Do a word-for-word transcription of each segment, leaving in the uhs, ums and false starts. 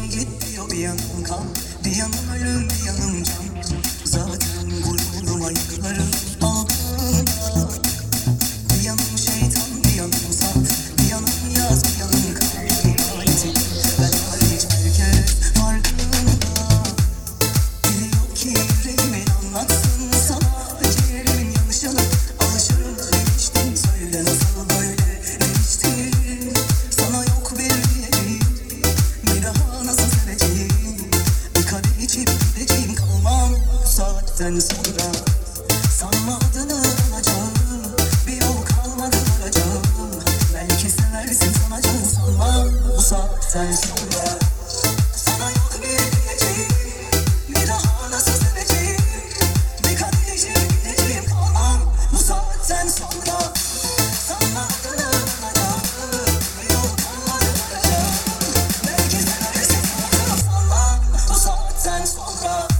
git diyor, bir yanım kan, bir yanım ölüm, bir yanım can. Zaten gururuma yıklarım altında. Bir yanım şeytan, bir yanım saf, bir yanım yaz, bir yanım kar. İhanetim ben hariç herkes farkında. Biliyor ki yüreğimin anlatsın sana ciğerimin yanışını. Alışırım demiştin, söyle nasıl böyle değiştin. Sana yok bir diyeceğim, bir daha nasıl seveceğim. Bir kadeh içip gideceğim, kalmam bu saatten sonra. Sanma adını alacağım, bir yol kalmadı varacağım. Belki seversin sanacağım, sanmam bu saatten sonra. Sana yok bir diyeceğim, bir daha nasıl seveceğim. Bir kadeh içip gideceğim, kalmam bu saatten sonra. Sanma adını alacağım, bir yol kalmadı varacağım. Belki seversin sanacağım, sanmam bu saatten sonra.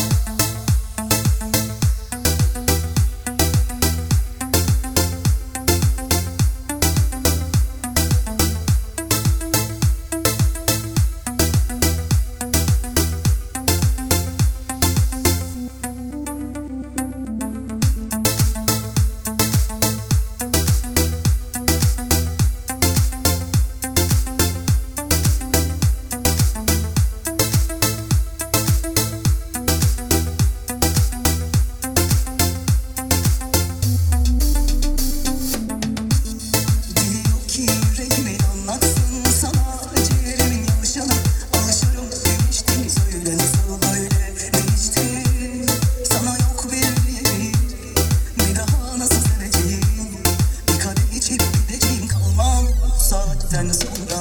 Biliyor ki yüreğimin anlatsın sana ciğerimin yanışını. Alışırım demiştin, söyle nasıl böyle değiştin. Sana yok bir diyeceğim, bir daha nasıl seveceğim. Bir kadeh içip gideceğim, kalmam bu saatten sonra.